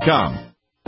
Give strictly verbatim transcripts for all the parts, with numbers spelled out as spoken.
com.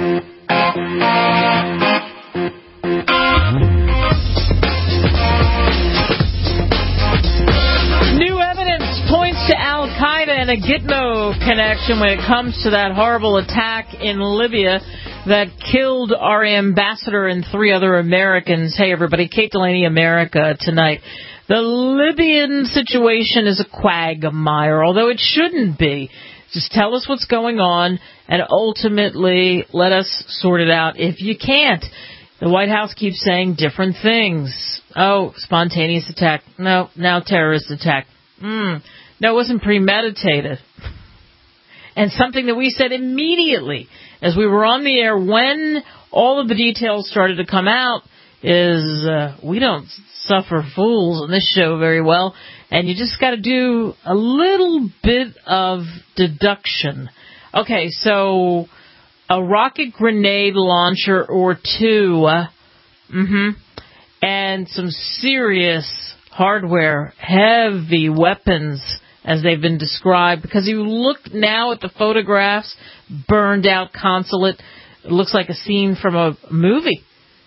New evidence points to Al-Qaeda and a Gitmo connection when it comes to that horrible attack in Libya that killed our ambassador and three other Americans. Hey, everybody, Kate Delaney, America Tonight. The Libyan situation is a quagmire, although it shouldn't be. Just tell us what's going on and ultimately let us sort it out if you can't. The White House keeps saying different things. Oh, spontaneous attack. No, now terrorist attack. Mm. No, it wasn't premeditated. And something that we said immediately as we were on the air when all of the details started to come out is uh, we don't suffer fools on this show very well, and you just got to do a little bit of deduction. Okay, so a rocket grenade launcher or two, uh, mm-hmm, and some serious hardware, heavy weapons as they've been described, because you look now at the photographs, burned out consulate, it looks like a scene from a movie.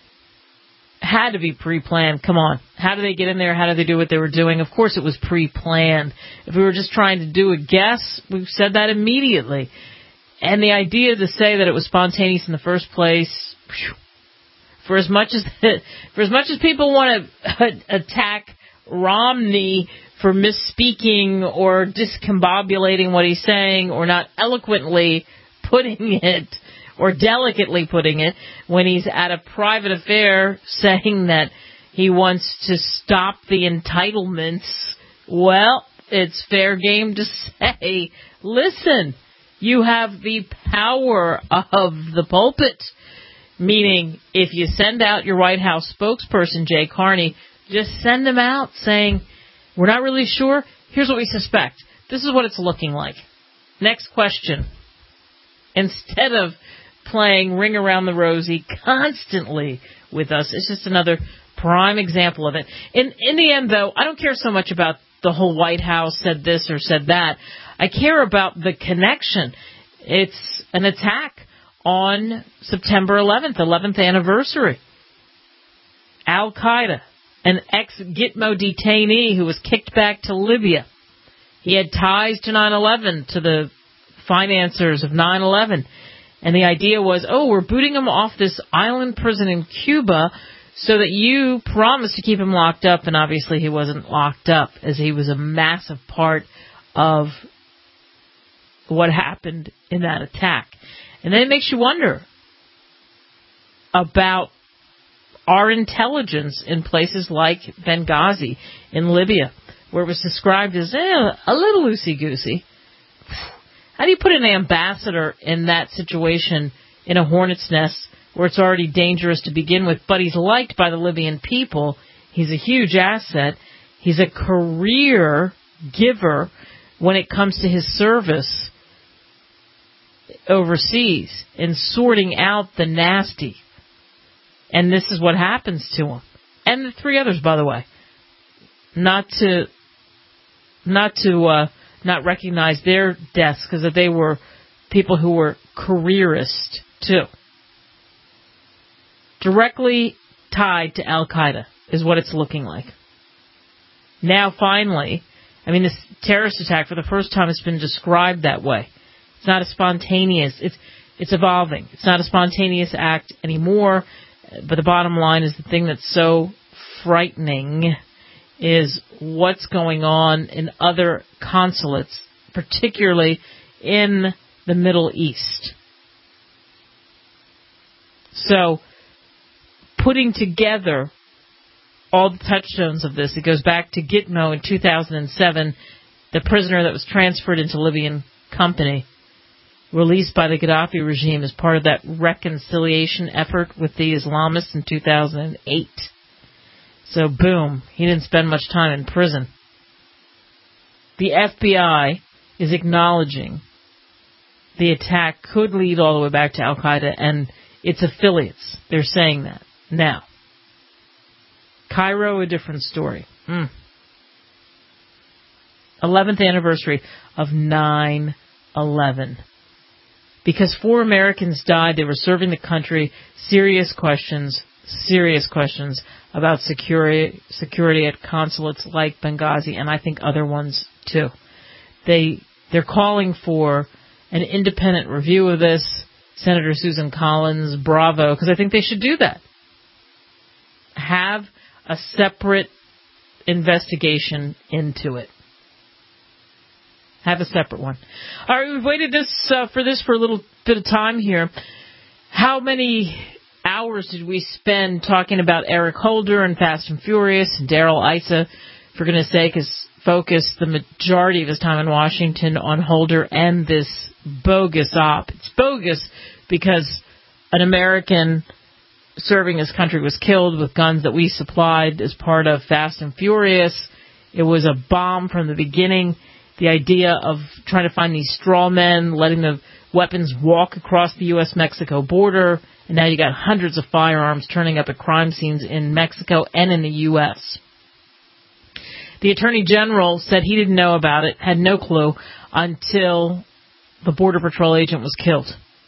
Had to be pre-planned. Come on. How did they get in there? How did they do what they were doing? Of course it was pre-planned. If we were just trying to do a guess, we've said that immediately. And the idea to say that it was spontaneous in the first place, whew, for as much as for as much as people want to attack Romney for misspeaking or discombobulating what he's saying or not eloquently putting it or delicately putting it when he's at a private affair saying that he wants to stop the entitlements, well, it's fair game to say, listen, you have the power of the pulpit, meaning if you send out your White House spokesperson, Jay Carney, just send him out saying, we're not really sure, here's what we suspect. This is what it's looking like. Next question. Instead of playing Ring Around the Rosie constantly with us. It's just another prime example of it. In in the end, though, I don't care so much about the whole White House said this or said that. I care about the connection. It's an attack on September eleventh, eleventh anniversary. Al-Qaeda, an ex-Gitmo detainee who was kicked back to Libya. He had ties to nine eleven, to the financiers of nine eleven. And the idea was, oh, we're booting him off this island prison in Cuba so that you promised to keep him locked up. And obviously he wasn't locked up, as he was a massive part of what happened in that attack. And then it makes you wonder about our intelligence in places like Benghazi in Libya, where it was described as eh, a little loosey-goosey. How do you put an ambassador in that situation in a hornet's nest where it's already dangerous to begin with, but he's liked by the Libyan people? He's a huge asset. He's a career giver when it comes to his service overseas in sorting out the nasty. And this is what happens to him. And the three others, by the way. Not to, not to, uh, not recognize their deaths because they were people who were careerists too. Directly tied to Al-Qaeda is what it's looking like. Now finally, I mean, this terrorist attack, for the first time, it's been described that way. It's not a spontaneous, it's, it's evolving. It's not a spontaneous act anymore, but the bottom line is the thing that's so frightening is what's going on in other consulates, particularly in the Middle East. So, putting together all the touchstones of this, it goes back to Gitmo in two thousand seven, the prisoner that was transferred into Libyan company, released by the Gaddafi regime as part of that reconciliation effort with the Islamists in two thousand eight. So, boom, he didn't spend much time in prison. The F B I is acknowledging the attack could lead all the way back to Al-Qaeda and its affiliates. They're saying that now. Cairo, a different story. Mm. eleventh anniversary of nine eleven. Because four Americans died, they were serving the country. Serious questions, serious questions about security, security at consulates like Benghazi, and I think other ones too. They, they're calling for an independent review of this. Senator Susan Collins, bravo, because I think they should do that. Have a separate investigation into it. Have a separate one. All right, we've waited this uh, for this for a little bit of time here. How many hours did we spend talking about Eric Holder and Fast and Furious and Darrell Issa? For goodness sake, has focused the majority of his time in Washington on Holder and this bogus op. It's bogus because an American serving his country was killed with guns that we supplied as part of Fast and Furious. It was a bomb from the beginning. The idea of trying to find these straw men, letting the weapons walk across the U S Mexico border, and now you got hundreds of firearms turning up at crime scenes in Mexico and in the U S The Attorney General said he didn't know about it, had no clue, until the Border Patrol agent was killed.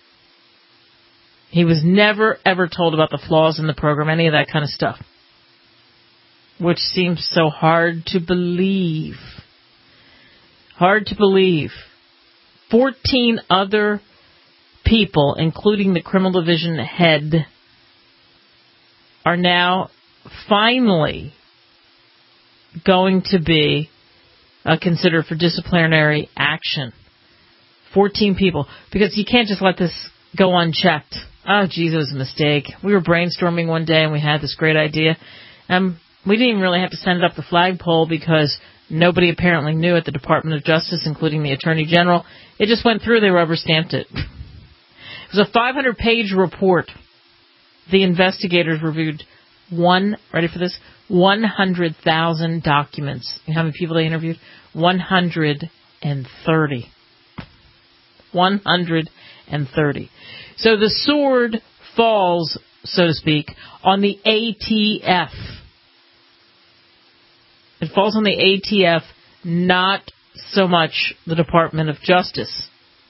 He was never, ever told about the flaws in the program, any of that kind of stuff, which seems so hard to believe. Hard to believe. Fourteen other people, including the criminal division head, are now finally going to be uh, considered for disciplinary action. Fourteen people. Because you can't just let this go unchecked. Oh, geez, it was a mistake. We were brainstorming one day and we had this great idea. Um, we didn't even really have to send it up the flagpole because nobody apparently knew at the Department of Justice, including the Attorney General. It just went through. They rubber-stamped it. It was a five hundred page report. The investigators reviewed one, ready for this, one hundred thousand documents. You know how many people they interviewed? one hundred thirty. one hundred thirty. So the sword falls, so to speak, on the A T F. It falls on the A T F, not so much the Department of Justice.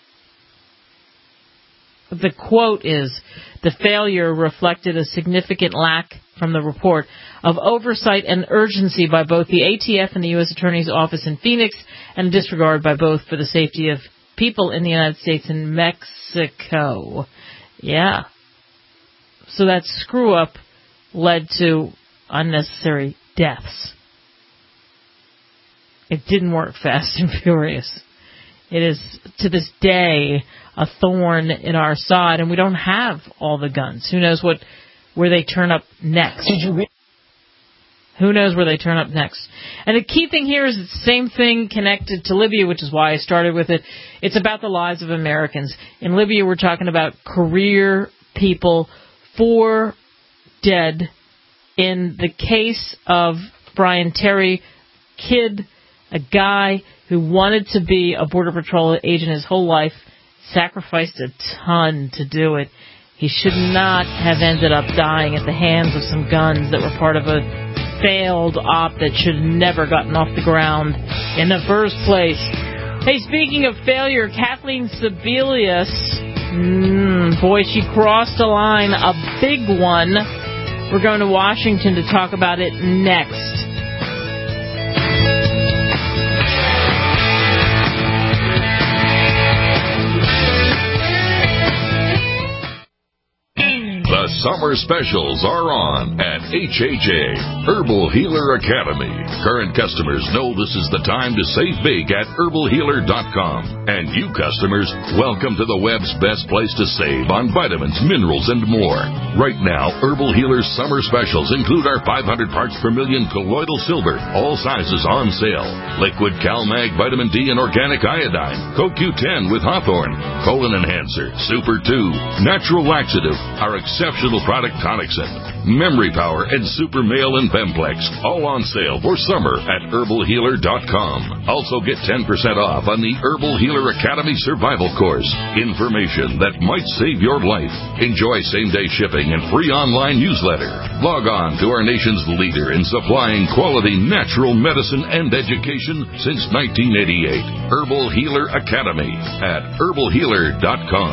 The quote is, the failure reflected a significant lack from the report of oversight and urgency by both the A T F and the U S Attorney's Office in Phoenix, and disregard by both for the safety of people in the United States and Mexico. Yeah. So that screw-up led to unnecessary deaths. It didn't work Fast and Furious. It is, to this day, a thorn in our side, and we don't have all the guns. Who knows what where they turn up next? Did you re- Who knows where they turn up next? And the key thing here is it's the same thing connected to Libya, which is why I started with it. It's about the lives of Americans. In Libya, we're talking about career people, four dead. In the case of Brian Terry, kid, a guy who wanted to be a Border Patrol agent his whole life, sacrificed a ton to do it. He should not have ended up dying at the hands of some guns that were part of a failed op that should have never gotten off the ground in the first place. Hey, speaking of failure, Kathleen Sebelius, mm, boy, she crossed a line, a big one. We're going to Washington to talk about it next. The summer specials are on at H H A, Herbal Healer Academy. Current customers know this is the time to save big at herbal healer dot com. And you customers, welcome to the web's best place to save on vitamins, minerals, and more. Right now, Herbal Healer's summer specials include our five hundred parts per million colloidal silver, all sizes on sale. Liquid CalMag Vitamin D and Organic Iodine, Co Q ten with Hawthorne, Colon Enhancer, Super two, Natural Laxative, our exceptional vegetable product Tonicsyn, Memory Power, and Super Male and Bemplex, all on sale for summer at herbal healer dot com. Also get ten percent off on the Herbal Healer Academy Survival Course. Information that might save your life. Enjoy same-day shipping and free online newsletter. Log on to our nation's leader in supplying quality natural medicine and education since nineteen eighty-eight. Herbal Healer Academy at herbal healer dot com.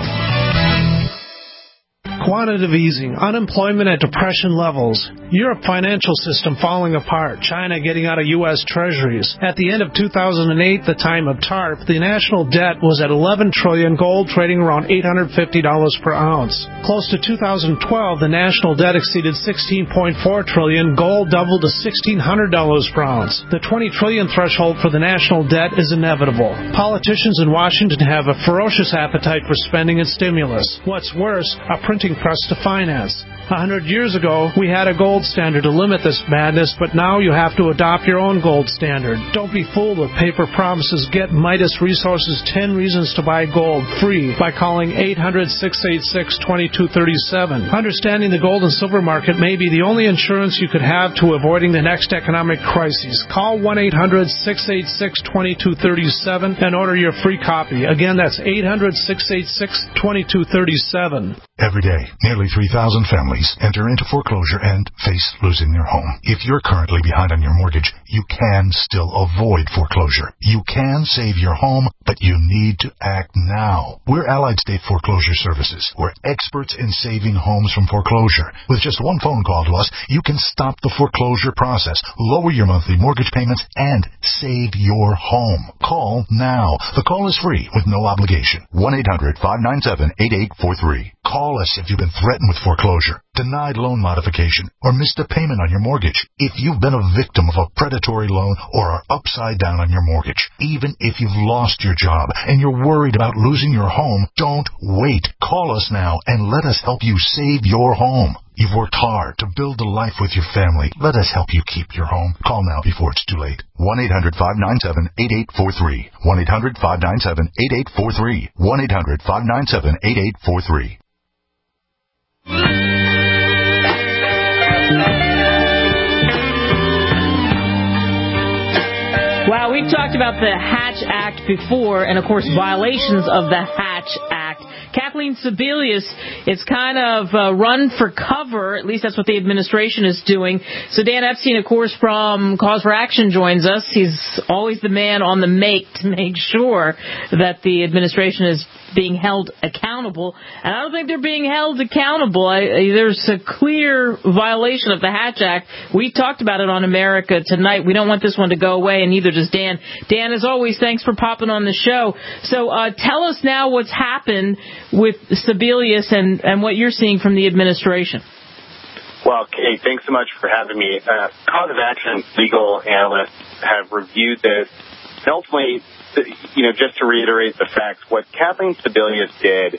Quantitative easing, unemployment at depression levels, Europe financial system falling apart, China getting out of U S Treasuries. At the end of two thousand eight, the time of TARP, the national debt was at eleven trillion dollars, gold trading around eight hundred fifty dollars per ounce. Close to two thousand twelve, the national debt exceeded sixteen point four trillion dollars, gold doubled to sixteen hundred dollars per ounce. The twenty trillion dollars threshold for the national debt is inevitable. Politicians in Washington have a ferocious appetite for spending and stimulus. What's worse, a printing press to finance. A hundred years ago, we had a gold standard to limit this madness, but now you have to adopt your own gold standard. Don't be fooled with paper promises. Get Midas Resources ten Reasons to Buy Gold free by calling eight hundred, six eight six, two two three seven. Understanding the gold and silver market may be the only insurance you could have to avoiding the next economic crisis. Call one eight hundred, six eight six, two two three seven and order your free copy. Again, that's eight hundred, six eight six, two two three seven. Every day, nearly three thousand families enter into foreclosure and face losing their home. If you're currently behind on your mortgage, you can still avoid foreclosure. You can save your home, but you need to act now. We're Allied State Foreclosure Services. We're experts in saving homes from foreclosure. With just one phone call to us, you can stop the foreclosure process, lower your monthly mortgage payments, and save your home. Call now. The call is free with no obligation. one eight hundred, five nine seven, eight eight four three. Call us if you've been threatened with foreclosure, denied loan modification, or missed a payment on your mortgage. If you've been a victim of a predatory loan or are upside down on your mortgage, even if you've lost your job and you're worried about losing your home, don't wait. Call us now and let us help you save your home. You've worked hard to build a life with your family. Let us help you keep your home. Call now before it's too late. one eight hundred, five nine seven, eight eight four three. one eight hundred, five nine seven, eight eight four three. one eight hundred, five nine seven, eight eight four three. Wow, we've talked about the Hatch Act before, and of course violations of the Hatch Act. Kathleen Sebelius is kind of uh, run for cover, at least that's what the administration is doing. So Dan Epstein, of course, from Cause for Action joins us. He's always the man on the make to make sure that the administration is being held accountable. And I don't think they're being held accountable. I, there's a clear violation of the Hatch Act. We talked about it on America Tonight. We don't want this one to go away, and neither does Dan. Dan, as always, thanks for popping on the show. So uh, tell us now what's happened with Sebelius and, and what you're seeing from the administration. Well, Kate, thanks so much for having me. Uh, Cause of Action legal analysts have reviewed this. And ultimately, you know, just to reiterate the facts, what Kathleen Sebelius did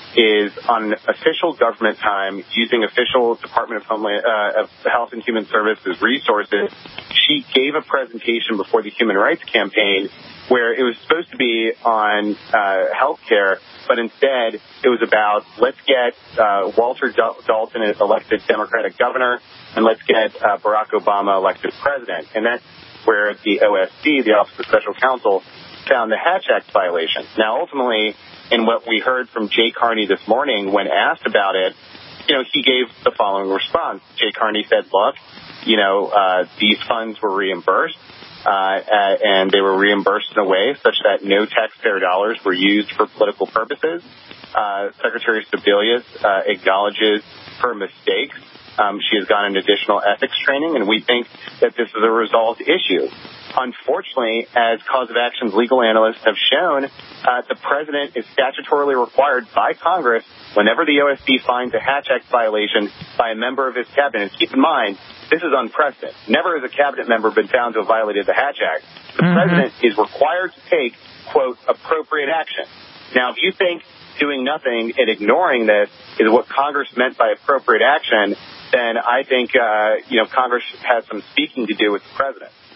is on official government time, using official Department of Homeland, uh, of Health and Human Services resources, she gave a presentation before the Human Rights Campaign where it was supposed to be on uh, health care, but instead it was about let's get uh, Walter Dalton elected Democratic governor and let's get uh, Barack Obama elected president. And that's where the O S C, the Office of Special Counsel, found the Hatch Act violation. Now, ultimately, in what we heard from Jay Carney this morning when asked about it, you know, he gave the following response. Jay Carney said, look, you know, uh, these funds were reimbursed, uh, and they were reimbursed in a way such that no taxpayer dollars were used for political purposes. Uh, Secretary Sebelius uh, acknowledges her mistakes. Um, she has gotten additional ethics training, and we think that this is a resolved issue. Unfortunately, as Cause of Action's legal analysts have shown, uh, the president is statutorily required by Congress whenever the O S C finds a Hatch Act violation by a member of his cabinet. And keep in mind, this is unprecedented. Never has a cabinet member been found to have violated the Hatch Act. The mm-hmm. president is required to take, quote, appropriate action. Now, if you think doing nothing and ignoring this is what Congress meant by appropriate action, then I think, uh, you know, Congress has some speaking to do with the president.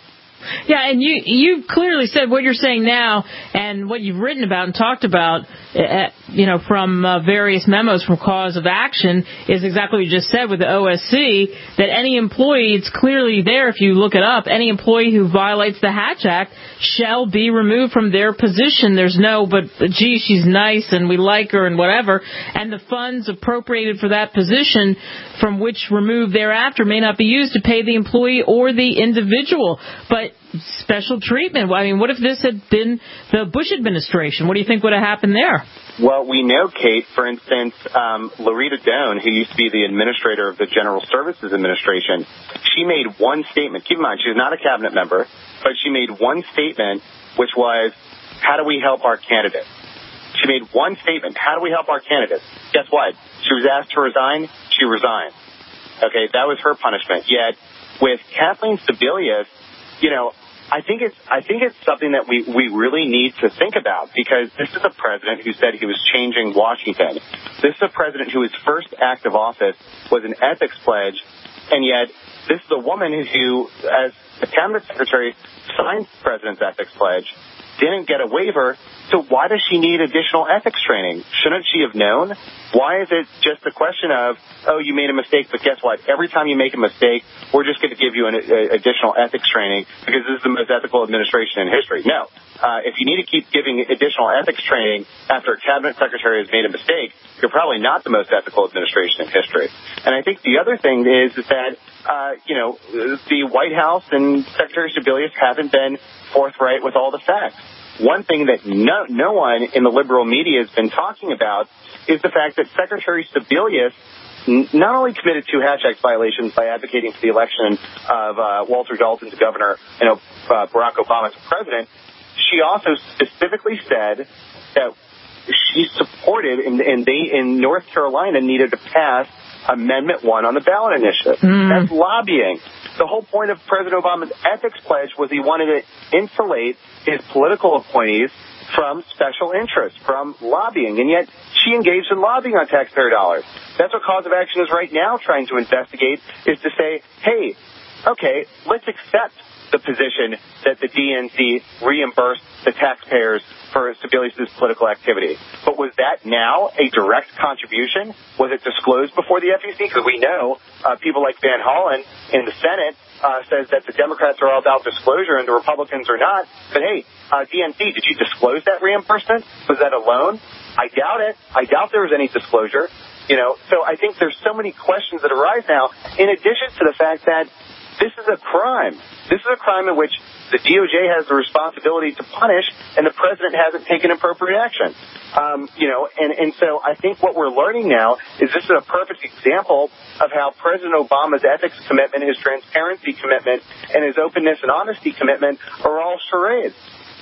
Yeah, and you you clearly said what you're saying now and what you've written about and talked about, uh, you know, from uh, various memos from Cause of Action is exactly what you just said with the O S C, that any employee, it's clearly there if you look it up, any employee who violates the Hatch Act shall be removed from their position. There's no, but gee, she's nice and we like her and whatever, and the funds appropriated for that position from which removed thereafter may not be used to pay the employee or the individual. But special treatment, I mean, what if this had been the Bush administration? What do you think would have happened there? Well, we know, Kate, for instance, um, Loretta Doan, who used to be the administrator of the General Services Administration, she made one statement. Keep in mind, she's not a cabinet member, but she made one statement, which was, how do we help our candidates? She made one statement, how do we help our candidates? Guess what? She was asked to resign. She resigned. Okay, that was her punishment. Yet, with Kathleen Sebelius, you know, I think it's I think it's something that we, we really need to think about, because this is a president who said he was changing Washington. This is a president whose first act of office was an ethics pledge, and yet this is a woman who, as the cabinet secretary, signed the president's ethics pledge, didn't get a waiver. So why does she need additional ethics training? Shouldn't she have known? Why is it just a question of, oh, you made a mistake, but guess what? Every time you make a mistake, we're just going to give you an a, additional ethics training because this is the most ethical administration in history. No. Uh, if you need to keep giving additional ethics training after a cabinet secretary has made a mistake, you're probably not the most ethical administration in history. And I think the other thing is, is that, uh, you know, the White House and Secretary Sebelius haven't been forthright with all the facts. One thing that no, no one in the liberal media has been talking about is the fact that Secretary Sebelius not only committed two Hatch Act violations by advocating for the election of uh, Walter Dalton to governor and uh, Barack Obama to president, she also specifically said that she supported and, and they in North Carolina needed to pass Amendment one on the ballot initiative. Mm. That's lobbying. The whole point of President Obama's ethics pledge was he wanted to insulate his political appointees from special interests, from lobbying, and yet she engaged in lobbying on taxpayer dollars. That's what Cause of Action is right now trying to investigate, is to say, hey, okay, let's accept the position that the D N C reimbursed the taxpayers for Sebelius' political activity. But was that now a direct contribution? Was it disclosed before the F E C? Because we know uh, people like Van Hollen in the Senate uh, says that the Democrats are all about disclosure and the Republicans are not. But hey, uh, D N C, did you disclose that reimbursement? Was that a loan? I doubt it. I doubt there was any disclosure. You know, so I think there's so many questions that arise now, in addition to the fact that this is a crime. This is a crime in which the D O J has the responsibility to punish, and the president hasn't taken appropriate action. Um, you know, and, and so I think what we're learning now is this is a perfect example of how President Obama's ethics commitment, his transparency commitment, and his openness and honesty commitment are all charades.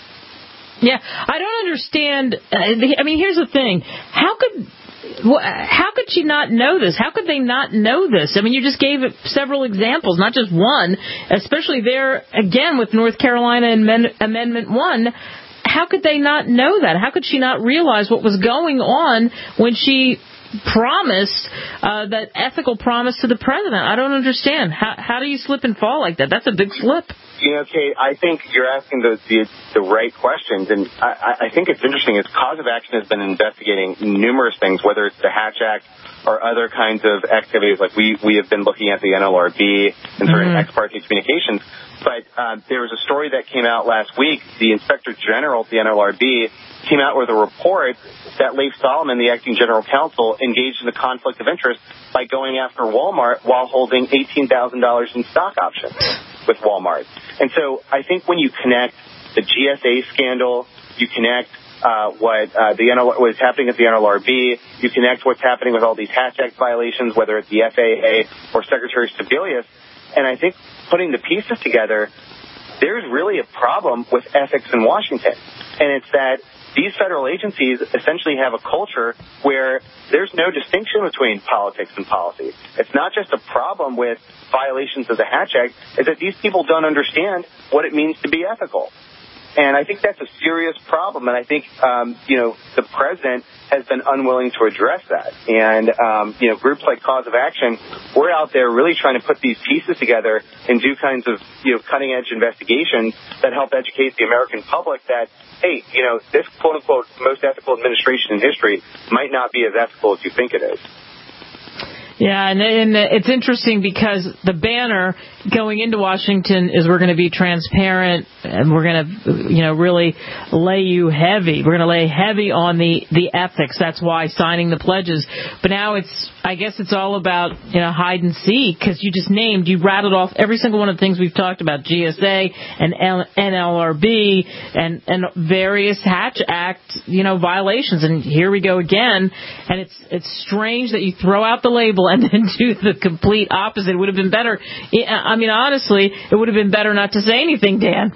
Yeah, I don't understand. I mean, here's the thing. How could... How could she not know this? How could they not know this? I mean, you just gave several examples, not just one, especially there, again, with North Carolina Amendment one. How could they not know that? How could she not realize what was going on when she promised uh, that ethical promise to the president? I don't understand. How, how do you slip and fall like that? That's a big slip. You know, Kate, I think you're asking the, the, the right questions, and I, I think it's interesting. Is Cause of Action has been investigating numerous things, whether it's the Hatch Act or other kinds of activities. Like we, we have been looking at the N L R B and certain mm-hmm. ex parte communications. But uh, there was a story that came out last week. The Inspector General at the N L R B came out with a report that Leif Solomon, the acting general counsel, engaged in a conflict of interest by going after Walmart while holding eighteen thousand dollars in stock options with Walmart. And so I think when you connect the G S A scandal, you connect uh, what uh, the N L R, what is happening at the N L R B, you connect what's happening with all these Hatch Act violations, whether it's the F A A or Secretary Sebelius, and I think putting the pieces together, there's really a problem with ethics in Washington. And it's that these federal agencies essentially have a culture where there's no distinction between politics and policy. It's not just a problem with violations of the Hatch Act, it's that these people don't understand what it means to be ethical. And I think that's a serious problem, and I think, um, you know, the president has been unwilling to address that. And, um, you know, groups like Cause of Action, we're out there really trying to put these pieces together and do kinds of, you know, cutting-edge investigations that help educate the American public that, hey, you know, this quote-unquote most ethical administration in history might not be as ethical as you think it is. Yeah, and, and it's interesting because the banner going into Washington is we're going to be transparent and we're going to, you know, really lay you heavy. We're going to lay heavy on the, the ethics. That's why signing the pledges. But now it's, I guess it's all about, you know, hide and seek, because you just named, you rattled off every single one of the things we've talked about, G S A and N L R B and, and various Hatch Act, you know, violations. And here we go again. And it's, it's strange that you throw out the label and then do the complete opposite. It would have been better. I mean, honestly, it would have been better not to say anything, Dan.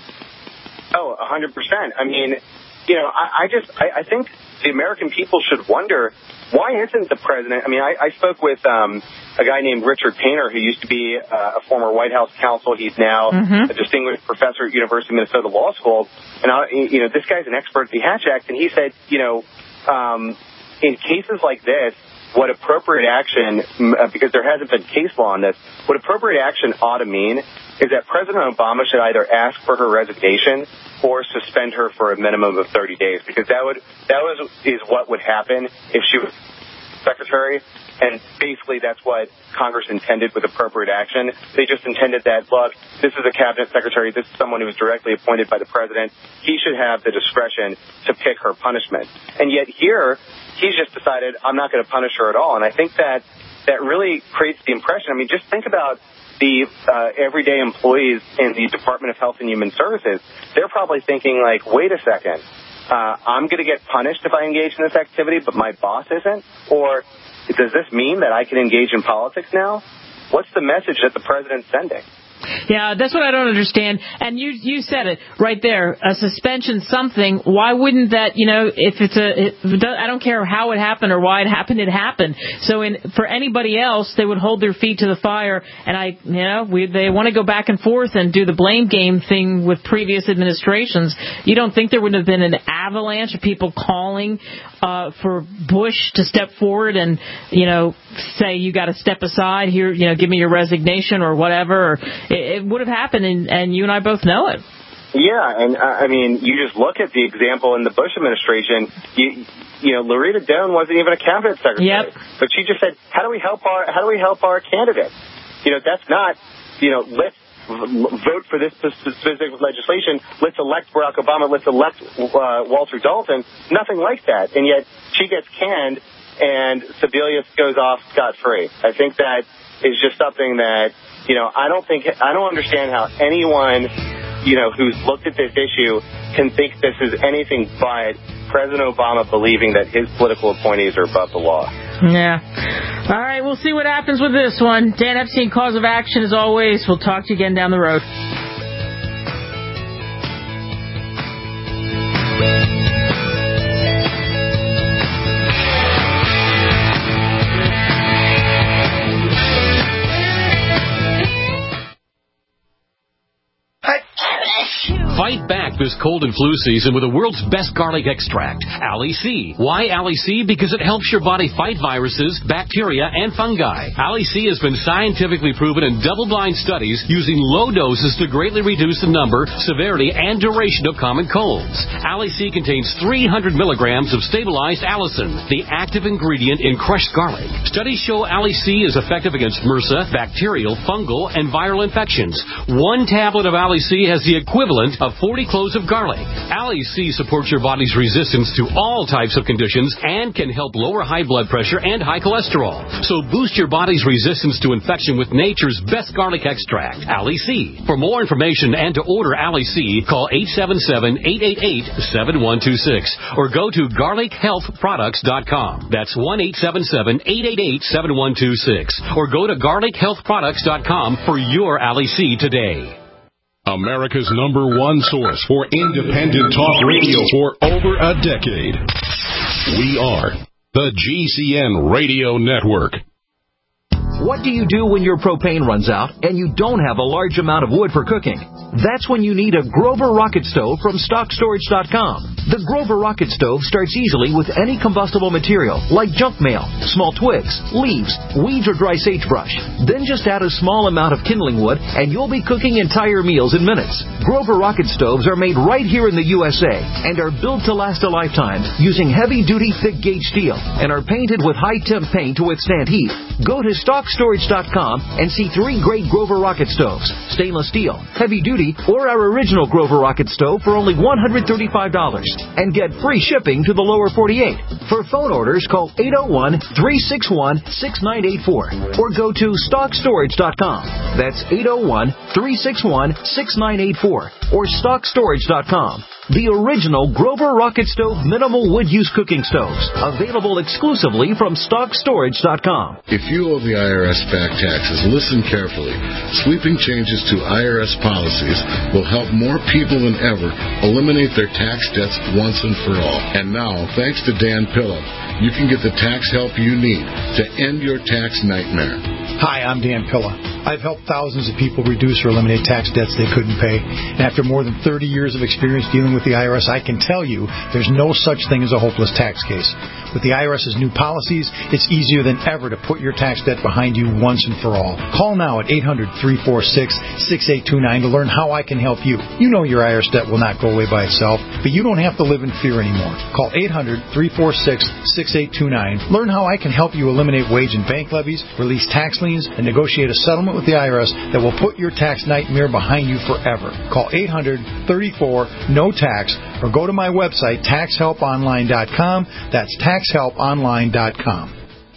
Oh, a hundred percent. I mean, you know, I, I just, I, I think the American people should wonder, why isn't the president, I mean, I, I spoke with um, a guy named Richard Painter, who used to be uh, a former White House counsel. He's now mm-hmm. a distinguished professor at University of Minnesota Law School. And, I, you know, this guy's an expert in the Hatch Act, and he said, you know, um, in cases like this, what appropriate action, because there hasn't been case law on this, what appropriate action ought to mean is that President Obama should either ask for her resignation or suspend her for a minimum of thirty days, because that would that was is what would happen if she was secretary. And basically that's what Congress intended with appropriate action. They just intended that, look, this is a cabinet secretary, this is someone who was directly appointed by the president. He should have the discretion to pick her punishment. And yet here, he's just decided, I'm not going to punish her at all. And I think that that really creates the impression. I mean, just think about the uh, everyday employees in the Department of Health and Human Services. They're probably thinking, like, wait a second, uh, I'm going to get punished if I engage in this activity, but my boss isn't? Or does this mean that I can engage in politics now? What's the message that the president's sending? Yeah, that's what I don't understand. And you you said it right there, a suspension, something. Why wouldn't that, you know, if it's a, it, I don't care how it happened or why it happened, it happened. So in, for anybody else, they would hold their feet to the fire. And I, you know, we, they want to go back and forth and do the blame game thing with previous administrations. You don't think there would have been an avalanche of people calling uh, for Bush to step forward and, you know, say, you got to step aside here, you know, give me your resignation or whatever, or it would have happened, and, and you and I both know it. Yeah, and uh, I mean, you just look at the example in the Bush administration. You, you know, Loretta Doan wasn't even a cabinet secretary, yep. but she just said, "How do we help our How do we help our candidate?" You know, that's not, you know, let's vote for this specific legislation. Let's elect Barack Obama. Let's elect uh, Walter Dalton. Nothing like that, and yet she gets canned, and Sebelius goes off scot-free. I think that is just something that, you know, I don't think, I don't understand how anyone, you know, who's looked at this issue can think this is anything but President Obama believing that his political appointees are above the law. Yeah. All right, we'll see what happens with this one. Dan Epstein, Cause of Action, as always. We'll talk to you again down the road. Fight back this cold and flu season with the world's best garlic extract, Ali-C. Why Ali-C? Because it helps your body fight viruses, bacteria, and fungi. Ali-C has been scientifically proven in double-blind studies using low doses to greatly reduce the number, severity, and duration of common colds. Ali-C contains three hundred milligrams of stabilized allicin, the active ingredient in crushed garlic. Studies show Ali-C is effective against MRSA, bacterial, fungal, and viral infections. One tablet of Ali-C has the equivalent of forty cloves of garlic. Ali-C supports your body's resistance to all types of conditions and can help lower high blood pressure and high cholesterol. So boost your body's resistance to infection with nature's best garlic extract, Ali-C. For more information and to order Ali-C, call eight seven seven, eight eight eight, seven one two six or go to garlic health products dot com. That's one eight seven seven, eight eight eight, seven one two six or go to garlic health products dot com for your Ali-C today. America's number one source for independent talk radio for over a decade. We are the G C N Radio Network. What do you do when your propane runs out and you don't have a large amount of wood for cooking? That's when you need a Grover Rocket Stove from stock storage dot com. The Grover Rocket Stove starts easily with any combustible material like junk mail, small twigs, leaves, weeds, or dry sagebrush. Then just add a small amount of kindling wood and you'll be cooking entire meals in minutes. Grover Rocket Stoves are made right here in the U S A and are built to last a lifetime using heavy-duty thick-gauge steel and are painted with high-temp paint to withstand heat. Go to stock storage dot com and see three great Grover Rocket Stoves, stainless steel, heavy-duty, or our original Grover Rocket Stove for only one hundred thirty-five dollars and get free shipping to the lower forty-eight. For phone orders, call eight oh one, three six one, six nine eight four or go to stock storage dot com. That's eight oh one, three six one, six nine eight four or stock storage dot com. The original Grover Rocket Stove minimal wood use cooking stoves, available exclusively from stock storage dot com. If you owe the I R S back taxes, listen carefully. Sweeping changes to I R S policies will help more people than ever eliminate their tax debts once and for all. And now, thanks to Dan Pilla, you can get the tax help you need to end your tax nightmare. Hi, I'm Dan Pilla. I've helped thousands of people reduce or eliminate tax debts they couldn't pay. And after more than thirty years of experience dealing with the I R S, I can tell you there's no such thing as a hopeless tax case. With the I R S's new policies, it's easier than ever to put your tax debt behind you once and for all. Call now at eight hundred, three four six, six eight two nine to learn how I can help you. You know your I R S debt will not go away by itself, but you don't have to live in fear anymore. Call eight hundred, three four six, six eight two nine. Learn how I can help you eliminate wage and bank levies, release tax liens, and negotiate a settlement with the I R S that will put your tax nightmare behind you forever. Call eight hundred, thirty-four, N O T A X or go to my website, tax help online dot com. That's tax help online dot com.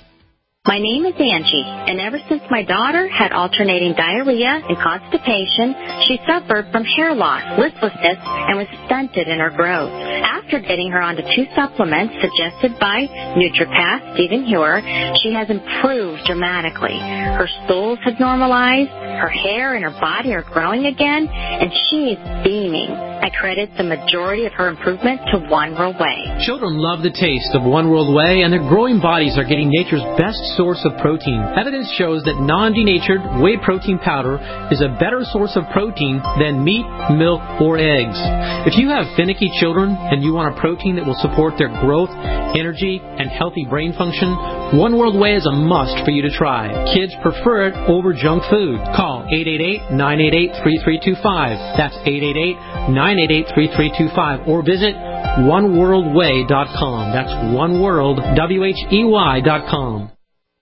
My name is Angie, and ever since my daughter had alternating diarrhea and constipation, she suffered from hair loss, listlessness, and was stunted in her growth. After getting her onto two supplements suggested by NutriPath Stephen Hewer, she has improved dramatically. Her stools have normalized, her hair and her body are growing again, and she's beaming. I credit the majority of her improvement to One World Whey. Children love the taste of One World Whey, and their growing bodies are getting nature's best source of protein. Evidence shows that non-denatured whey protein powder is a better source of protein than meat, milk, or eggs. If you have finicky children and you want a protein that will support their growth, energy, and healthy brain function, One World Whey is a must for you to try. Kids prefer it over junk food. Call eight eight eight, nine eight eight, three three two five. That's eight eight eight, nine eight eight, three three two five. Or visit one world whey dot com. That's one world, W H E Y dot com.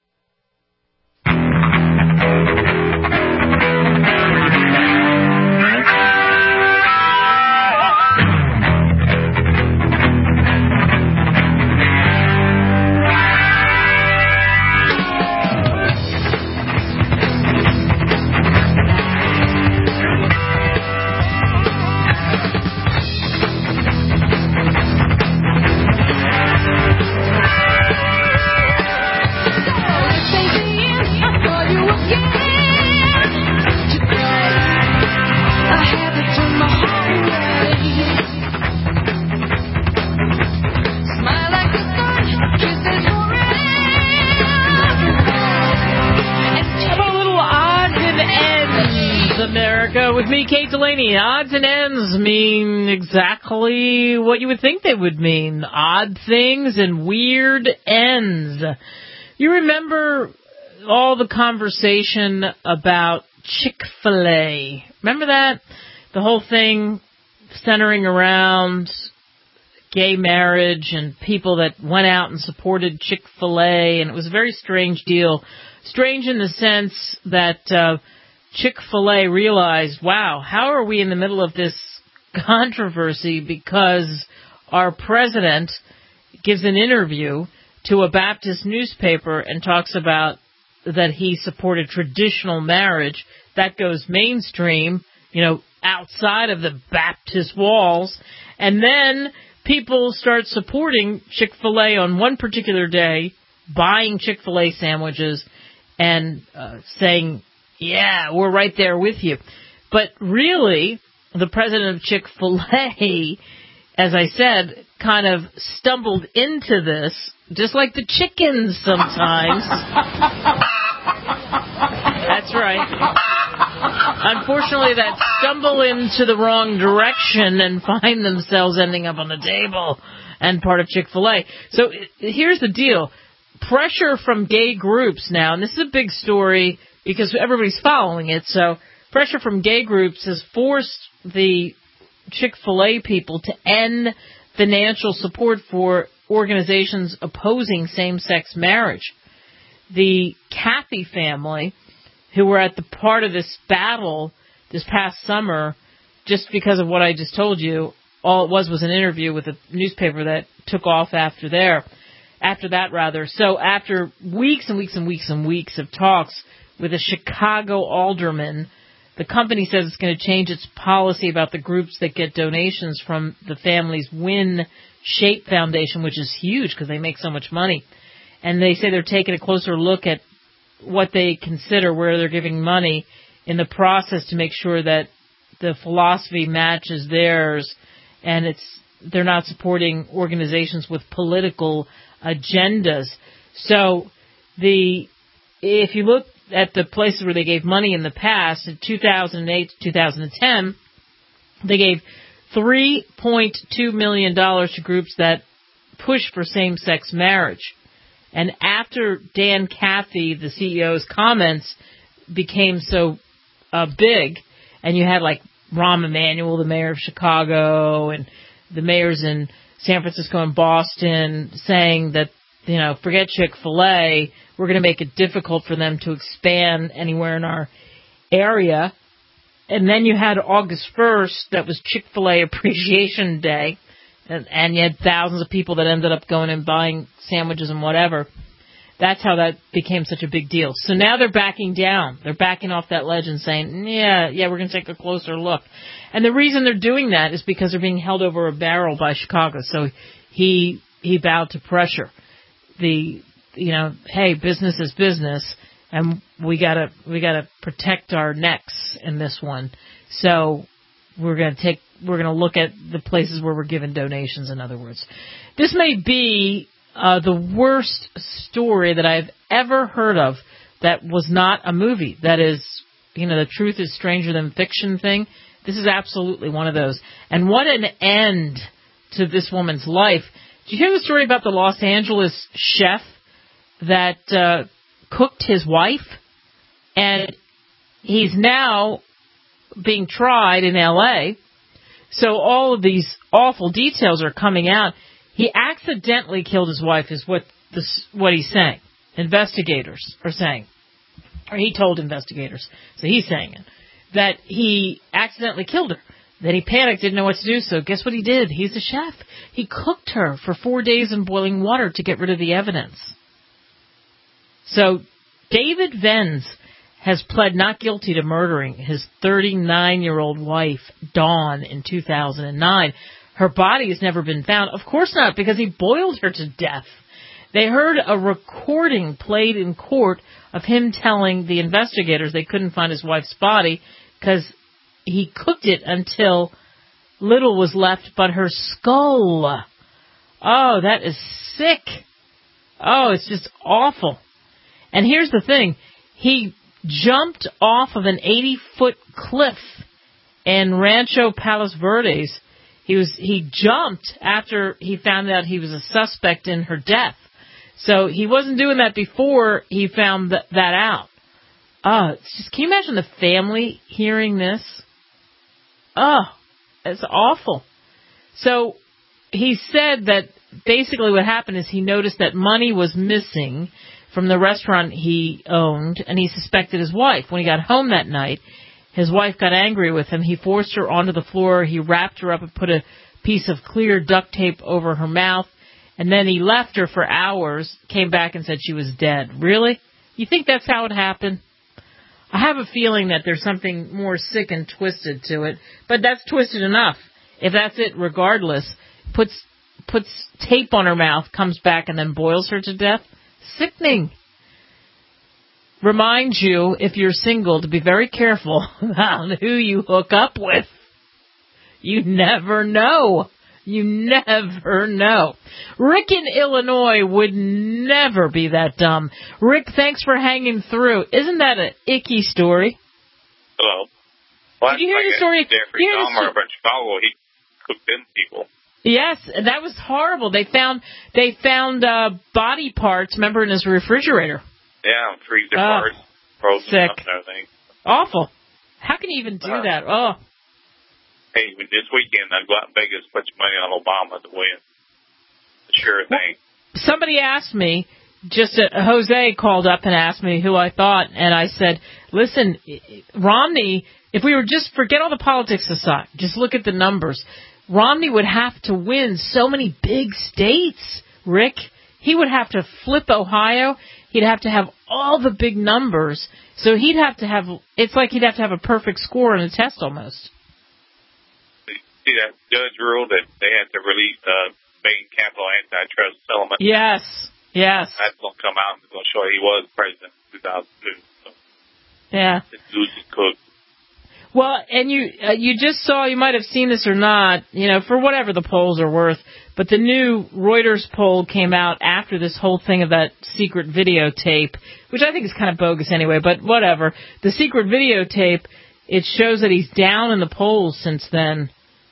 With me, Kate Delaney. Odds and ends mean exactly what you would think they would mean. Odd things and weird ends. You remember all the conversation about Chick-fil-A. Remember that? The whole thing centering around gay marriage and people that went out and supported Chick-fil-A, and it was a very strange deal. Strange in the sense that uh, Chick-fil-A realized, wow, how are we in the middle of this controversy because our president gives an interview to a Baptist newspaper and talks about that he supported traditional marriage. That goes mainstream, you know, outside of the Baptist walls. And then people start supporting Chick-fil-A on one particular day, buying Chick-fil-A sandwiches and uh, saying, yeah, we're right there with you. But really, the president of Chick-fil-A, as I said, kind of stumbled into this, just like the chickens sometimes. unfortunately, that stumble into the wrong direction and find themselves ending up on the table and part of Chick-fil-A. So here's the deal. Pressure from gay groups now, and this is a big story because everybody's following it, so pressure from gay groups has forced the Chick-fil-A people to end financial support for organizations opposing same-sex marriage. The Cathy family, who were at the part of this battle this past summer, just because of what I just told you, all it was was an interview with a newspaper that took off after there, after that rather. So after weeks and weeks and weeks and weeks of talks with a Chicago alderman, the company says it's going to change its policy about the groups that get donations from the family's Win Shape Foundation, which is huge because they make so much money. And they say they're taking a closer look at what they consider, where they're giving money in the process to make sure that the philosophy matches theirs, and it's they're not supporting organizations with political agendas. So the if you look at the places where they gave money in the past, in two thousand eight to two thousand ten, they gave three point two million dollars to groups that push for same-sex marriage. And after Dan Cathy, the C E O's comments became so uh, big, and you had like Rahm Emanuel, the mayor of Chicago, and the mayors in San Francisco and Boston saying that, you know, forget Chick-fil-A, we're going to make it difficult for them to expand anywhere in our area. And then you had August first, that was Chick-fil-A Appreciation Day, and, and you had thousands of people that ended up going and buying sandwiches and whatever. That's how that became such a big deal. So now they're backing down. They're backing off that ledge and saying, yeah, yeah, we're going to take a closer look. And the reason they're doing that is because they're being held over a barrel by Chicago. So he he bowed to pressure. The, you know, hey, business is business, and we gotta we gotta protect our necks in this one. So we're gonna take we're gonna look at the places where we're giving donations. In other words, this may be uh, the worst story that I've ever heard of that was not a movie. That is, you know, the truth is stranger than fiction thing. This is absolutely one of those. And what an end to this woman's life. Did you hear the story about the Los Angeles chef that uh, cooked his wife? And he's now being tried in L A So all of these awful details are coming out. He accidentally killed his wife is what this, what he's saying. Investigators are saying. Or he told investigators. So he's saying it. That he accidentally killed her. That he panicked, didn't know what to do. So guess what he did? He's a chef. He cooked her for four days in boiling water to get rid of the evidence. So David Venz has pled not guilty to murdering his thirty-nine-year-old wife, Dawn, in two thousand nine. Her body has never been found. Of course not, because he boiled her to death. They heard a recording played in court of him telling the investigators they couldn't find his wife's body because he cooked it until little was left but her skull. Oh, that is sick. Oh, it's just awful. And here's the thing. He jumped off of an eighty-foot cliff in Rancho Palos Verdes. He was he jumped after he found out he was a suspect in her death. So he wasn't doing that before he found th- that out. Oh, it's just, can you imagine the family hearing this? Oh, it's awful. So he said that basically what happened is he noticed that money was missing from the restaurant he owned, and he suspected his wife. When he got home that night, his wife got angry with him. He forced her onto the floor. He wrapped her up and put a piece of clear duct tape over her mouth, and then he left her for hours, came back and said she was dead. Really? You think that's how it happened? I have a feeling that there's something more sick and twisted to it, but that's twisted enough. If that's it, regardless, puts puts tape on her mouth, comes back, and then boils her to death. Sickening. Remind you, if you're single, to be very careful about who you hook up with. You never know. You never know. Rick in Illinois would never be that dumb. Rick, thanks for hanging through. Isn't that an icky story? Hello. Well, Did you hear like the story? Jeffrey Hear the Dahmer sto- in Chicago, he cooked in people. Yes, that was horrible. They found they found uh, body parts, remember, in his refrigerator. Yeah, freezer Oh, parts, frozen sick. up and everything. Awful. How can you even do Uh, that? Oh, Hey, this weekend I'd go out in Vegas, put your money on Obama to win. Sure thing. somebody asked me, just uh, Jose called up and asked me who I thought, and I said, listen, Romney, if we were just, forget all the politics aside, just look at the numbers. Romney would have to win so many big states, Rick. He would have to flip Ohio. He'd have to have all the big numbers. So he'd have to have, it's like he'd have to have a perfect score in a test almost. See, that judge ruled that they had to release uh, Bain Capital antitrust settlement. Yes, yes. That's going to come out and it's going to show he was president in two thousand two. So Yeah. it's goose is cooked. Well, and you uh, you just saw, you might have seen this or not, you know, for whatever the polls are worth, but the new Reuters poll came out after this whole thing of that secret videotape, which I think is kind of bogus anyway, but whatever. The secret videotape, it shows that he's down in the polls since then,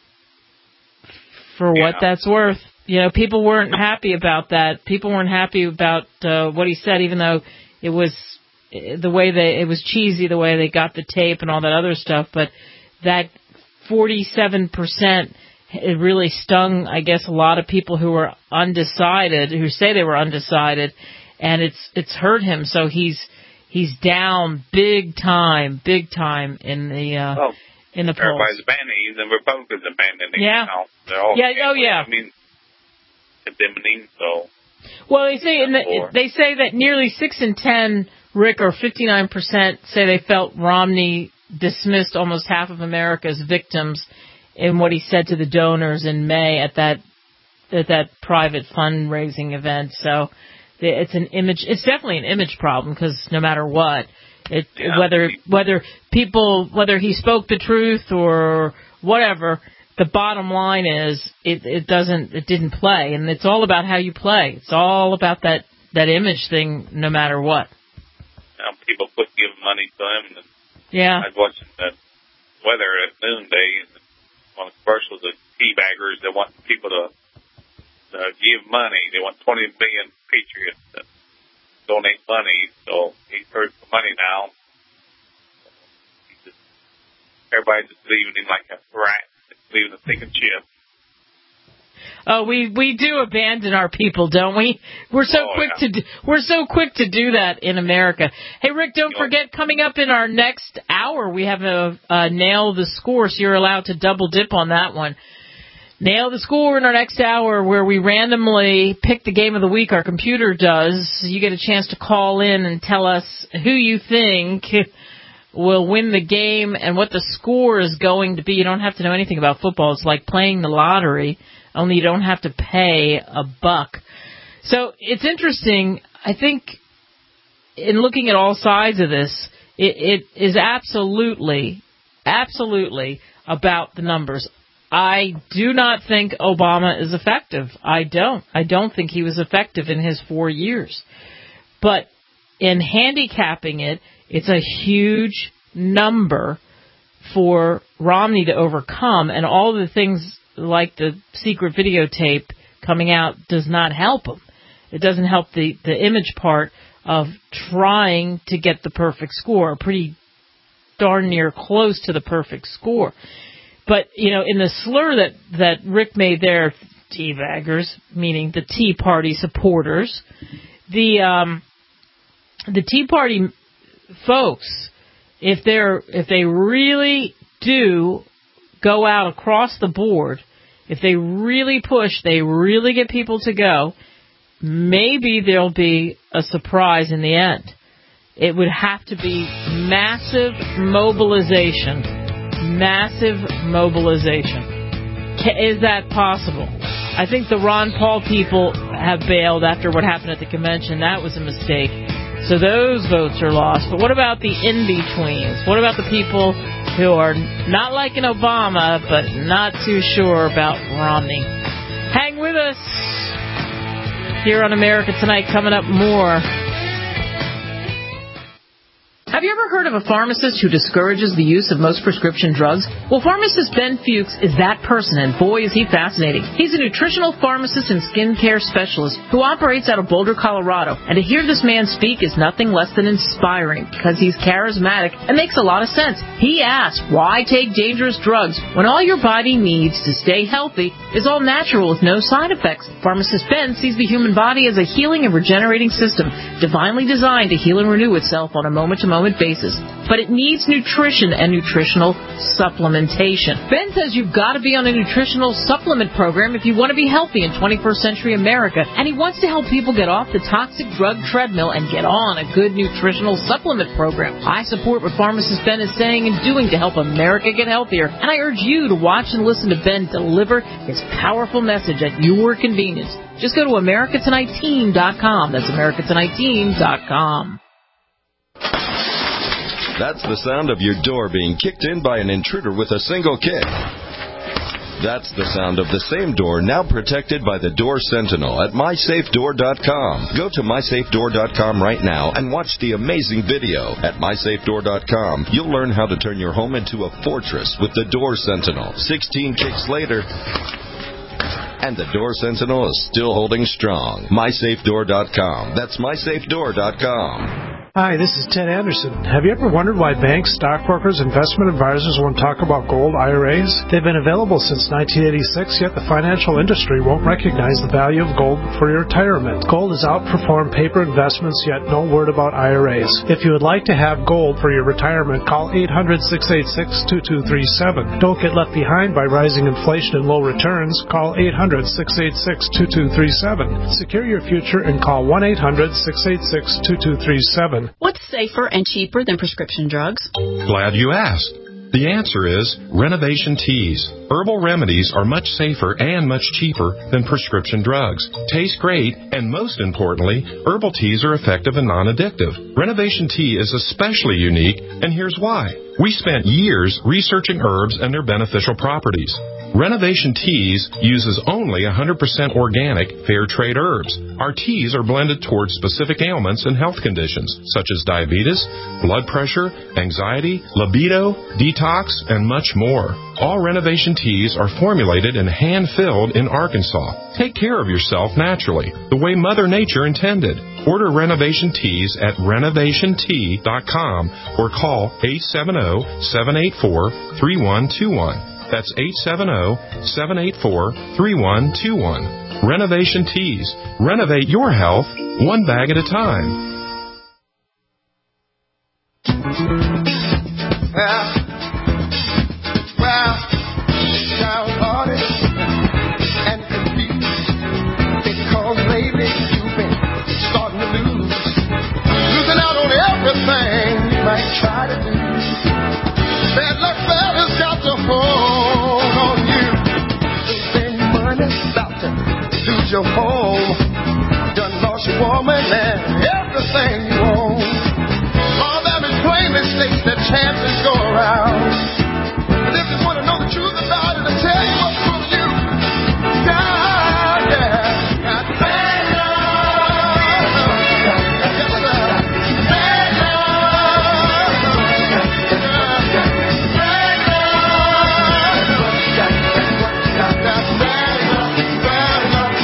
for what Yeah. that's worth. You know, people weren't happy about that. People weren't happy about uh, what he said, even though it was the way they, it was cheesy, the way they got the tape and all that other stuff. But that forty-seven percent, it really stung, I guess, a lot of people who were undecided, who say they were undecided, and it's it's hurt him. So he's he's down big time, big time in the uh, Oh, in the polls. everybody's abandoning. Even the Republicans abandoning. Yeah. Now. They're all Yeah, oh, yeah. I mean, condemning. So Well, they say in the, they say that nearly six in ten, Rick, or fifty-nine percent, say they felt Romney dismissed almost half of America's victims in what he said to the donors in May at that at that private fundraising event. So it's an image. It's definitely an image problem because no matter what, it Yeah. whether whether people whether he spoke the truth or whatever. The bottom line is it, it doesn't, it didn't play, and it's all about how you play. It's all about that, that image thing, no matter what. now people quit giving money to him. And Yeah. I was watching the weather at noonday, and one of the commercials, the tea baggers, they want people to, to give money. They want twenty million patriots to donate money. So he's hurt for money now. He's just, everybody's just leaving him like a rat. Leaving a sinking ship. Oh, we we do abandon our people, don't we? We're so Oh, quick yeah. to do, we're so quick to do that in America. Hey, Rick, don't You know, forget, coming up in our next hour, we have a, a nail the score, so you're allowed to double dip on that one. Nail the score in our next hour, where we randomly pick the game of the week. Our computer does. You get a chance to call in and tell us who you think will win the game and what the score is going to be. You don't have to know anything about football. It's like playing the lottery, only you don't have to pay a buck. So it's interesting. I think in looking at all sides of this, it, it is absolutely, absolutely about the numbers. I do not think Obama is effective. I don't. I don't think he was effective in his four years. But in handicapping it, it's a huge number for Romney to overcome, and all the things like the secret videotape coming out does not help him. It doesn't help the, the image part of trying to get the perfect score, pretty darn near close to the perfect score. But, you know, in the slur that, that Rick made there, tea baggers, meaning the Tea Party supporters, the um, the Tea Party folks, if they're if they really do go out across the board, if they really push, they really get people to go, maybe there'll be a surprise in the end. It would have to be massive mobilization. Massive mobilization. Is that possible? I think the Ron Paul people have bailed after what happened at the convention. That was a mistake. So those votes are lost. But what about the in-betweens? What about the people who are not liking Obama, but not too sure about Romney? Hang with us here on America Tonight. Coming up more. Have Have you ever heard of a pharmacist who discourages the use of most prescription drugs? Well, pharmacist Ben Fuchs is that person, and boy, is he fascinating. He's a nutritional pharmacist and skincare specialist who operates out of Boulder, Colorado. And to hear this man speak is nothing less than inspiring, because he's charismatic and makes a lot of sense. He asks, why take dangerous drugs when all your body needs to stay healthy is all natural with no side effects? Pharmacist Ben sees the human body as a healing and regenerating system, divinely designed to heal and renew itself on a moment-to-moment basis. But it needs nutrition and nutritional supplementation. Ben says you've got to be on a nutritional supplement program if you want to be healthy in twenty-first century America, and he wants to help people get off the toxic drug treadmill and get on a good nutritional supplement program. I support what pharmacist Ben is saying and doing to help America get healthier, and I urge you to watch and listen to Ben deliver his powerful message at your convenience. Just go to America Tonight Team dot com. That's America Tonight Team dot com. That's the sound of your door being kicked in by an intruder with a single kick. That's the sound of the same door now protected by the Door Sentinel at my safe door dot com. Go to my safe door dot com right now and watch the amazing video. At my safe door dot com, you'll learn how to turn your home into a fortress with the Door Sentinel. sixteen kicks later, and the Door Sentinel is still holding strong. my safe door dot com. That's my safe door dot com. Hi, this is Ted Anderson. Have you ever wondered why banks, stockbrokers, investment advisors won't talk about gold I R As? They've been available since nineteen eighty-six, yet the financial industry won't recognize the value of gold for your retirement. Gold has outperformed paper investments, yet no word about I R As. If you would like to have gold for your retirement, call eight hundred, six eight six, two two three seven. Don't get left behind by rising inflation and low returns. Call eight hundred, six eight six, two two three seven. Secure your future and call one eight hundred, six eight six, two two three seven. What's safer and cheaper than prescription drugs? Glad you asked. The answer is Renovation Teas. Herbal remedies are much safer and much cheaper than prescription drugs. Taste great, and most importantly, herbal teas are effective and non-addictive. Renovation Tea is especially unique, and here's why. We spent years researching herbs and their beneficial properties. Renovation Teas uses only one hundred percent organic, fair trade herbs. Our teas are blended towards specific ailments and health conditions, such as diabetes, blood pressure, anxiety, libido, detox, and much more. All Renovation Teas are formulated and hand-filled in Arkansas. Take care of yourself naturally, the way Mother Nature intended. Order Renovation Teas at renovation tea dot com or call eight seven zero, seven eight four, three one two one. That's eight seven zero, seven eight four, three one two one. Renovation Teas. Renovate your health one bag at a time. Well, well, downhearted and confused because lately you've been starting to lose, losing out on everything you might try to do. Bad luck fella's got to hold on you. Spend money, about to lose your home. Done lost your woman and everything you own. All that is plainly states that chances go around. But if you want to know the truth about it, I'll tell you what's from you. God, yeah, got bad love. Yes, sir. Bad love. Bad love. Got that bad love. Bad love.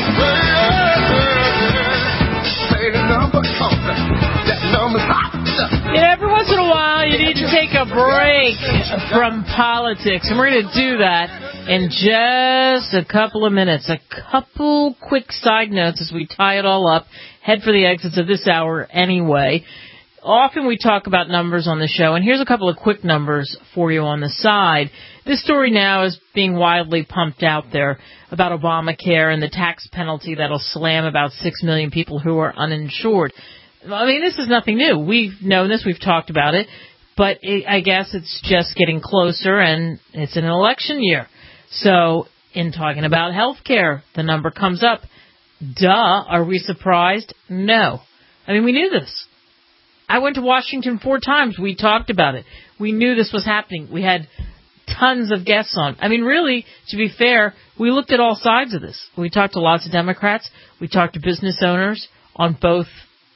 Say the number, oh, that number's hot. You know, every once in a while, you need to take a break from politics, and we're going to do that in just a couple of minutes. A couple quick side notes as we tie it all up, head for the exits of this hour anyway. Often we talk about numbers on the show, and here's a couple of quick numbers for you on the side. This story now is being widely pumped out there about Obamacare and the tax penalty that'll slam about six million people who are uninsured. I mean, this is nothing new. We've known this. We've talked about it. But it, I guess it's just getting closer, and it's an election year. So in talking about health care, the number comes up. Duh. Are we surprised? No. I mean, we knew this. I went to Washington four times. We talked about it. We knew this was happening. We had tons of guests on. I mean, really, to be fair, we looked at all sides of this. We talked to lots of Democrats. We talked to business owners on both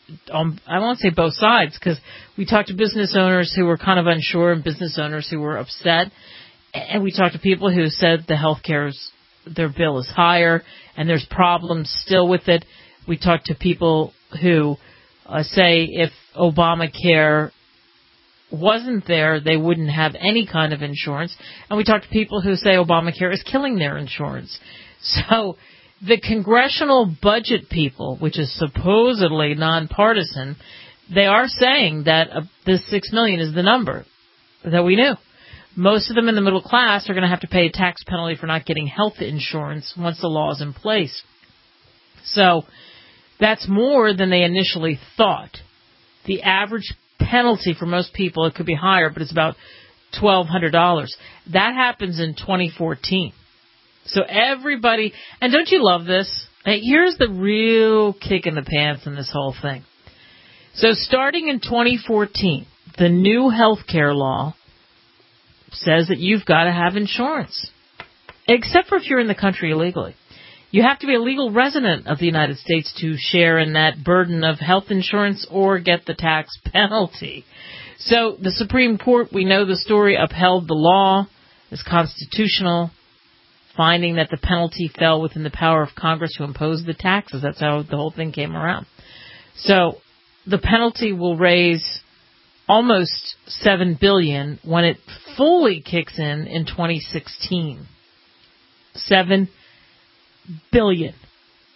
um, I won't say both sides, because we talked to business owners who were kind of unsure and business owners who were upset. And we talked to people who said the health care's, their bill is higher and there's problems still with it. We talked to people who uh, say if Obamacare wasn't there, they wouldn't have any kind of insurance. And we talked to people who say Obamacare is killing their insurance. So the congressional budget people, which is supposedly nonpartisan, they are saying that uh, this six million dollars is the number that we knew. Most of them in the middle class are going to have to pay a tax penalty for not getting health insurance once the law is in place. So that's more than they initially thought. The average penalty for most people, it could be higher, but it's about twelve hundred dollars. That happens in twenty fourteen. So everybody, and don't you love this? Here's the real kick in the pants in this whole thing. So starting in twenty fourteen, the new health care law says that you've got to have insurance, except for if you're in the country illegally. You have to be a legal resident of the United States to share in that burden of health insurance or get the tax penalty. So the Supreme Court, we know the story, upheld the law as constitutional, finding that the penalty fell within the power of Congress to impose the taxes. That's how the whole thing came around. So the penalty will raise almost seven billion dollars when it fully kicks in in twenty sixteen. seven billion dollars.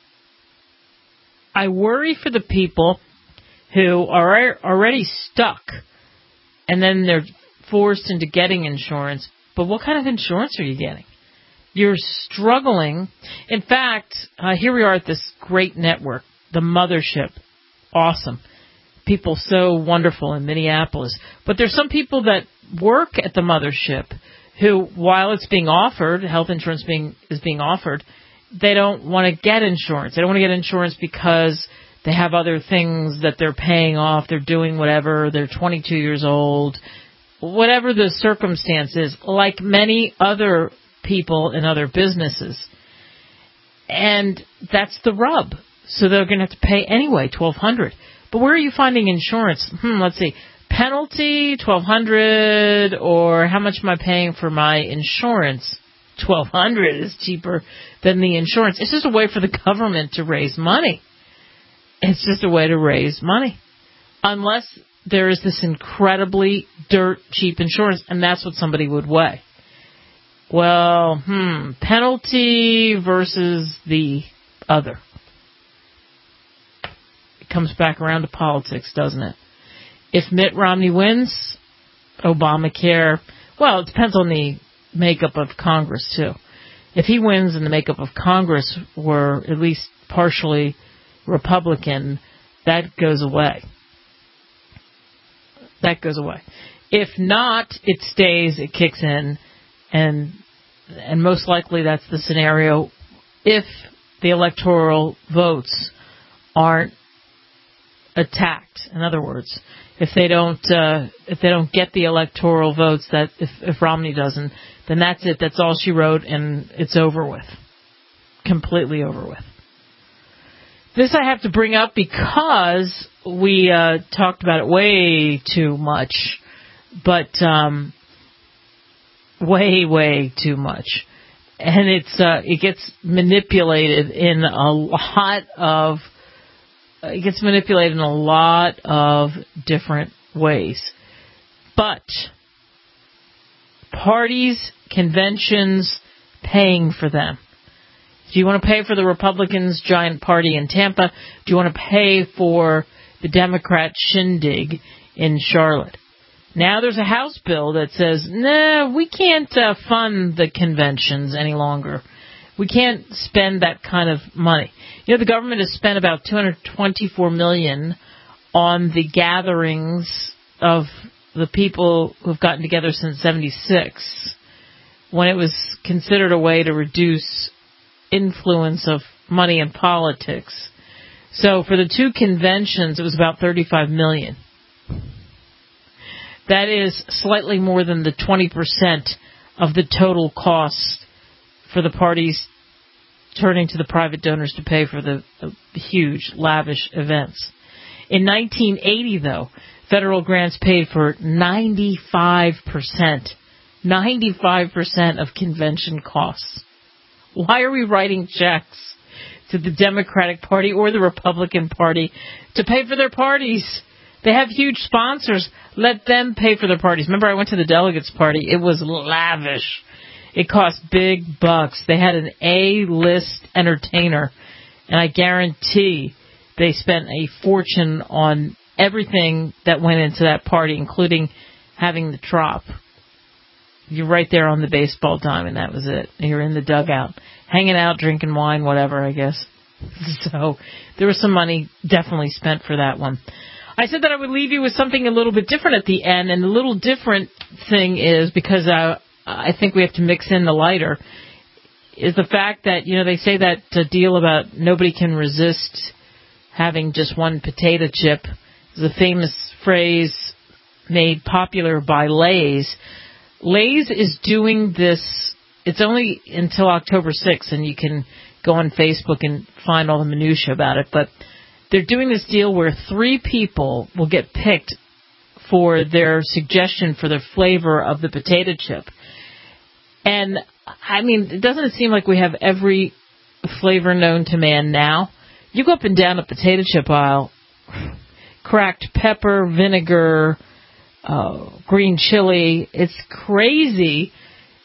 I worry for the people who are already stuck and then they're forced into getting insurance. But what kind of insurance are you getting? You're struggling. In fact, uh, here we are at this great network, the Mothership. Awesome. People so wonderful in Minneapolis. But there's some people that work at the Mothership who, while it's being offered, health insurance being is being offered, they don't want to get insurance. They don't want to get insurance because they have other things that they're paying off. They're doing whatever. They're twenty-two years old. Whatever the circumstance is, like many other people in other businesses. And that's the rub. So they're going to have to pay anyway, twelve hundred dollars. But where are you finding insurance? Hmm, let's see. Penalty, twelve hundred dollars, or how much am I paying for my insurance? twelve hundred dollars is cheaper than the insurance. It's just a way for the government to raise money. It's just a way to raise money. Unless there is this incredibly dirt cheap insurance, and that's what somebody would weigh. Well, hmm, penalty versus the other. It comes back around to politics, doesn't it? If Mitt Romney wins, Obamacare, well, it depends on the makeup of Congress, too. If he wins and the makeup of Congress were at least partially Republican, that goes away. That goes away. If not, it stays, it kicks in, and and most likely that's the scenario if the electoral votes aren't attacked. In other words, if they don't uh, if they don't get the electoral votes, that if, if Romney doesn't, then that's it. That's all she wrote, and it's over with. Completely over with. This I have to bring up because we uh, talked about it way too much, but um, way, way too much. And it's uh, it gets manipulated in a lot of it gets manipulated in a lot of different ways. But parties, conventions, paying for them. Do you want to pay for the Republicans' giant party in Tampa? Do you want to pay for the Democrat shindig in Charlotte? Now there's a House bill that says, nah, we can't uh, fund the conventions any longer. We can't spend that kind of money. You know, the government has spent about two hundred twenty-four million dollars on the gatherings of the people who have gotten together since seventy-six, when it was considered a way to reduce influence of money in politics. So for the two conventions, it was about thirty-five million dollars. That is slightly more than the twenty percent of the total cost for the parties turning to the private donors to pay for the uh, huge, lavish events. In nineteen eighty, though, federal grants paid for ninety-five percent, ninety-five percent of convention costs. Why are we writing checks to the Democratic Party or the Republican Party to pay for their parties? They have huge sponsors. Let them pay for their parties. Remember, I went to the delegates party. It was lavish. It cost big bucks. They had an A-list entertainer, and I guarantee they spent a fortune on everything that went into that party, including having the trop. You're right there on the baseball diamond. That was it. You're in the dugout, hanging out, drinking wine, whatever, I guess. So there was some money definitely spent for that one. I said that I would leave you with something a little bit different at the end, and the little different thing is, because uh, I think we have to mix in the lighter, is the fact that, you know, they say that uh, deal about nobody can resist having just one potato chip. It's a famous phrase made popular by Lay's. Lay's is doing this, it's only until October sixth, and you can go on Facebook and find all the minutiae about it, but they're doing this deal where three people will get picked for their suggestion for the flavor of the potato chip. And, I mean, doesn't it seem like we have every flavor known to man now? You go up and down the potato chip aisle, cracked pepper, vinegar, uh, green chili. It's crazy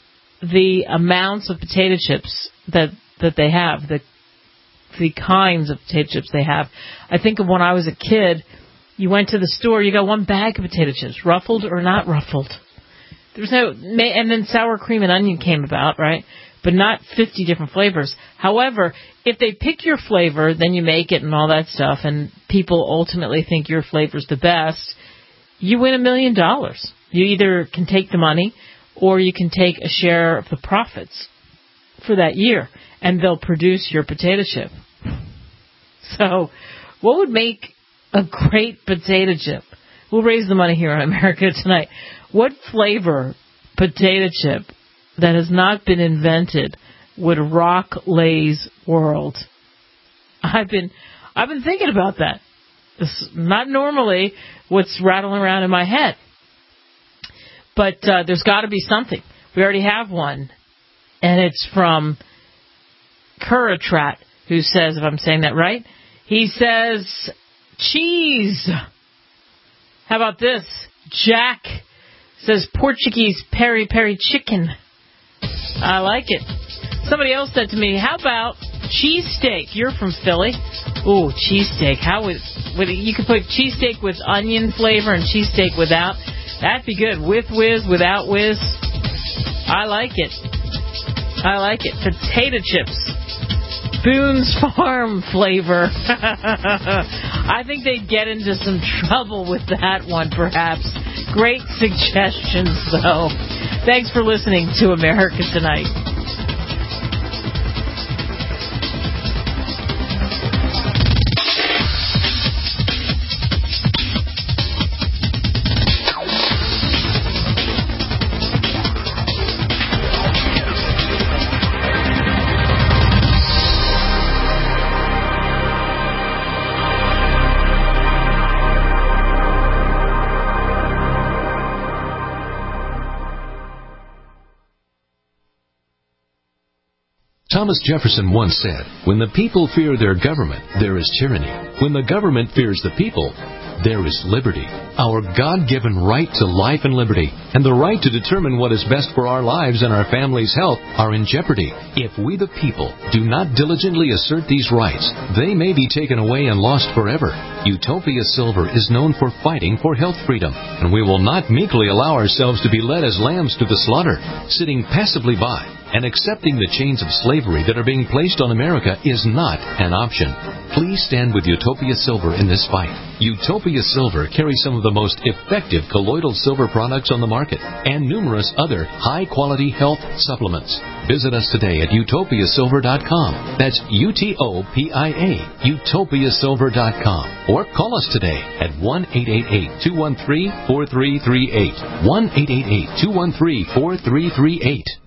the amounts of potato chips that, that they have, the the kinds of potato chips they have. I think of when I was a kid, you went to the store, you got one bag of potato chips, ruffled or not ruffled. There was no, and then sour cream and onion came about, right? But not fifty different flavors. However, if they pick your flavor, then you make it and all that stuff, and people ultimately think your flavor's the best, you win a million dollars. You either can take the money or you can take a share of the profits for that year, and they'll produce your potato chip. So, what would make a great potato chip? We'll raise the money here on America Tonight. What flavor potato chip that has not been invented would rock Lay's world? I've been, I've been thinking about that. It's not normally what's rattling around in my head. But uh, there's got to be something. We already have one, and it's from Kuratrat, who says, if I'm saying that right, he says, cheese. How about this? Jack says, Portuguese peri-peri chicken. I like it. Somebody else said to me, how about cheesesteak? You're from Philly. Ooh, cheesesteak. How would, would it, you could put cheesesteak with onion flavor and cheesesteak without. That'd be good. With whiz, without whiz. I like it. I like it. Potato chips. Boone's Farm flavor. I think they'd get into some trouble with that one, perhaps. Great suggestions, though. Thanks for listening to America Tonight. Thomas Jefferson once said, when the people fear their government, there is tyranny. When the government fears the people, there is liberty. Our God-given right to life and liberty, and the right to determine what is best for our lives and our family's health, are in jeopardy. If we the people do not diligently assert these rights, they may be taken away and lost forever. Utopia Silver is known for fighting for health freedom, and we will not meekly allow ourselves to be led as lambs to the slaughter, sitting passively by and accepting the chains of slavery that are being placed on America is not an option. Please stand with Utopia Silver in this fight. Utopia Silver carries some of the most effective colloidal silver products on the market and numerous other high-quality health supplements. Visit us today at utopia silver dot com. That's U T O P I A, utopia silver dot com. Or call us today at one eight eight eight, two one three, four three three eight. one eight eight eight, two one three, four three three eight.